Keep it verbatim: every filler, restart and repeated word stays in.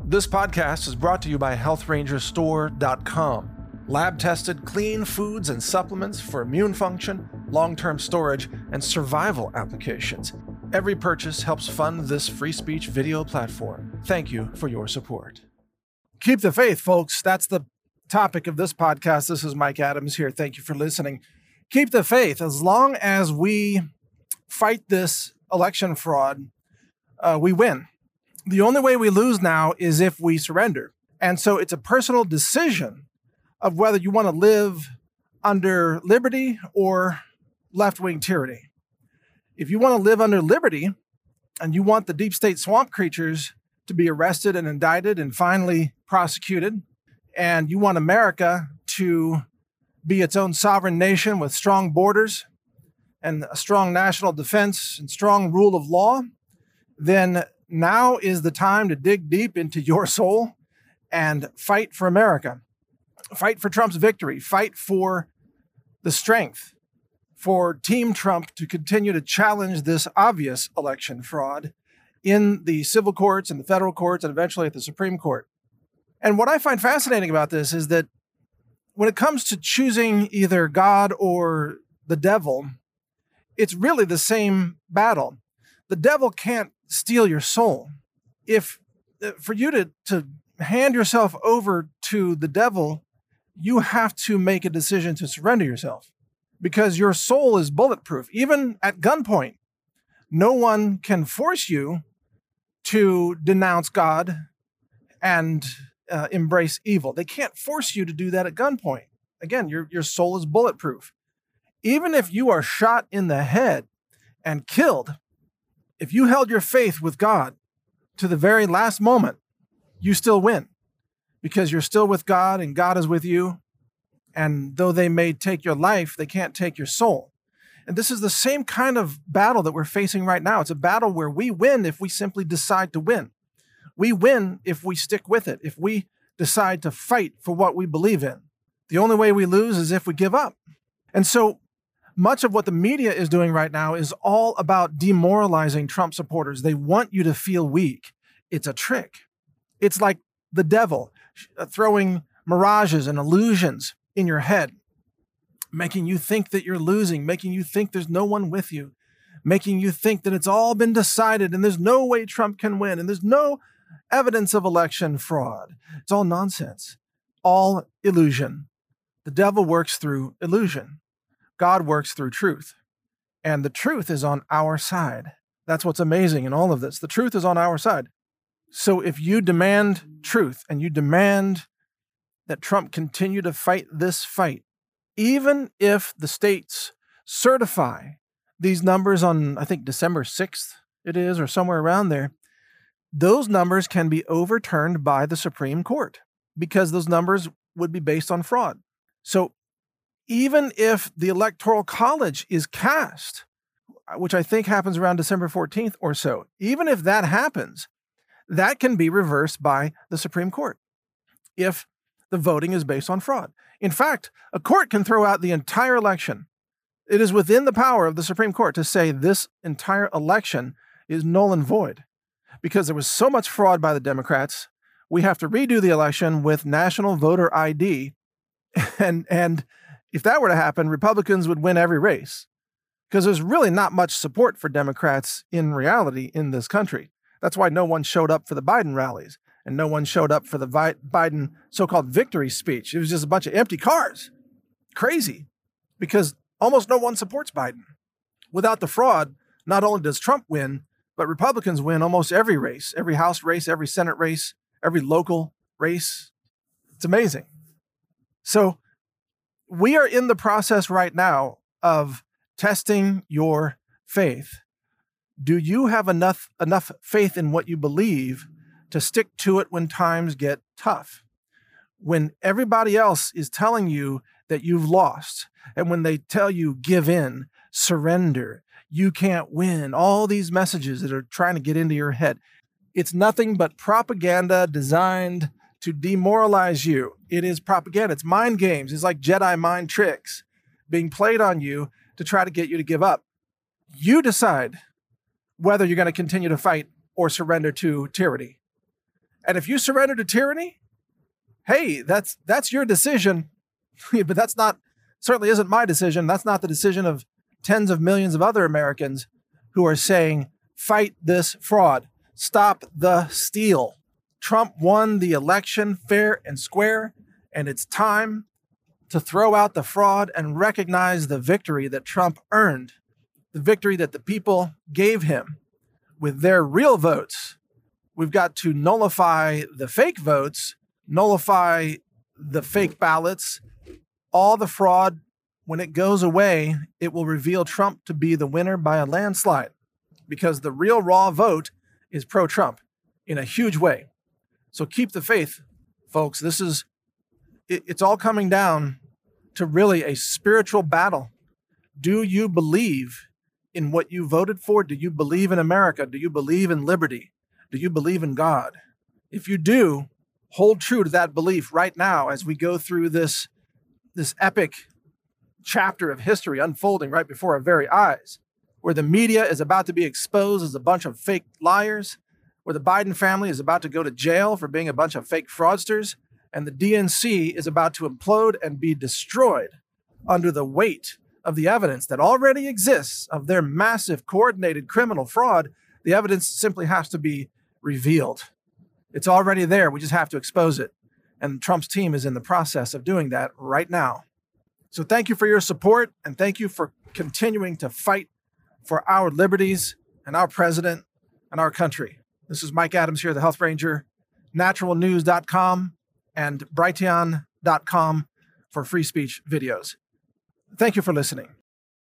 This podcast is brought to you by health ranger store dot com. Lab-tested, clean foods and supplements for immune function, long-term storage, and survival applications. Every purchase helps fund this free speech video platform. Thank you for your support. Keep the faith, folks. That's the topic of this podcast. This is Mike Adams here. Thank you for listening. Keep the faith. As long as we fight this election fraud, uh, we win. The only way we lose now is if we surrender. And so it's a personal decision of whether you want to live under liberty or left-wing tyranny. If you want to live under liberty and you want the deep state swamp creatures to be arrested and indicted and finally prosecuted, and you want America to be its own sovereign nation with strong borders and a strong national defense and strong rule of law, then now is the time to dig deep into your soul and fight for America. Fight for Trump's victory. Fight for the strength for Team Trump to continue to challenge this obvious election fraud in the civil courts and the federal courts and eventually at the Supreme Court. And what I find fascinating about this is that when it comes to choosing either God or the devil, it's really the same battle. The devil can't steal your soul. If for you to, to hand yourself over to the devil, you have to make a decision to surrender yourself because your soul is bulletproof. Even at gunpoint, no one can force you to denounce God and uh, embrace evil. They can't force you to do that at gunpoint. Again, your, your soul is bulletproof. Even if you are shot in the head and killed, if you held your faith with God to the very last moment, you still win because you're still with God and God is with you. And though they may take your life, they can't take your soul. And this is the same kind of battle that we're facing right now. It's a battle where we win if we simply decide to win. We win if we stick with it, if we decide to fight for what we believe in. The only way we lose is if we give up. And so much of what the media is doing right now is all about demoralizing Trump supporters. They want you to feel weak. It's a trick. It's like the devil throwing mirages and illusions in your head, making you think that you're losing, making you think there's no one with you, making you think that it's all been decided and there's no way Trump can win and there's no evidence of election fraud. It's all nonsense, all illusion. The devil works through illusion. God works through truth, and the truth is on our side. That's what's amazing in all of this. The truth is on our side. So if you demand truth and you demand that Trump continue to fight this fight, even if the states certify these numbers on, I think, December sixth it is, or somewhere around there, those numbers can be overturned by the Supreme Court because those numbers would be based on fraud. So even if the Electoral College is cast, which I think happens around December fourteenth or so, even if that happens, that can be reversed by the Supreme Court if the voting is based on fraud. In fact, a court can throw out the entire election. It is within the power of the Supreme Court to say this entire election is null and void because there was so much fraud by the Democrats. We have to redo the election with national voter I D. And, and if that were to happen, Republicans would win every race because there's really not much support for Democrats in reality in this country. That's why no one showed up for the Biden rallies and no one showed up for the Vi- Biden so-called victory speech. It was just a bunch of empty cars. Crazy, because almost no one supports Biden. Without the fraud, not only does Trump win, but Republicans win almost every race, every House race, every Senate race, every local race. It's amazing. So we are in the process right now of testing your faith. Do you have enough enough faith in what you believe to stick to it when times get tough? When everybody else is telling you that you've lost, and when they tell you give in, surrender, you can't win, all these messages that are trying to get into your head, it's nothing but propaganda designed to demoralize you. It is propaganda. It's mind games. It's like Jedi mind tricks being played on you to try to get you to give up. You decide whether you're going to continue to fight or surrender to tyranny. And if you surrender to tyranny, hey, that's that's your decision. But that's not, certainly isn't my decision. That's not the decision of tens of millions of other Americans who are saying, fight this fraud. Stop the steal. Trump won the election fair and square, and it's time to throw out the fraud and recognize the victory that Trump earned, the victory that the people gave him with their real votes. We've got to nullify the fake votes, nullify the fake ballots, all the fraud. When it goes away, it will reveal Trump to be the winner by a landslide, because the real raw vote is pro-Trump in a huge way. So keep the faith, folks. This is, it, it's all coming down to really a spiritual battle. Do you believe in what you voted for? Do you believe in America? Do you believe in liberty? Do you believe in God? If you do, hold true to that belief right now as we go through this, this epic chapter of history unfolding right before our very eyes, where the media is about to be exposed as a bunch of fake liars, where the Biden family is about to go to jail for being a bunch of fake fraudsters, and the D N C is about to implode and be destroyed under the weight of the evidence that already exists of their massive coordinated criminal fraud. The evidence simply has to be revealed. It's already there. We just have to expose it. And Trump's team is in the process of doing that right now. So thank you for your support, and thank you for continuing to fight for our liberties and our president and our country. This is Mike Adams here, the Health Ranger, natural news dot com and brighteon dot com for free speech videos. Thank you for listening.